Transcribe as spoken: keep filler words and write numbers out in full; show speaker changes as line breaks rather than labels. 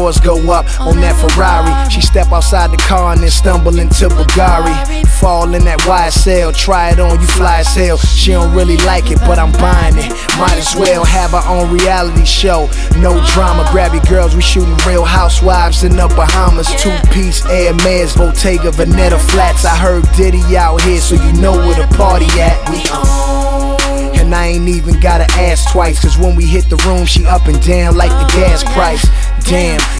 doors go up on that Ferrari. She step outside the car and then stumble into Bulgari. Fall in that Y S L, try it on, you fly as hell. She don't really like it, but I'm buying it. Might as well have our own reality show. No drama, grab your girls, we shooting Real Housewives in the Bahamas. Two-piece Air Mays, Bottega, Veneta flats. I heard Diddy out here, so you know where the party at. We on. And I ain't even gotta ask twice, cause when we hit the room, she up and down like the gas price. Damn.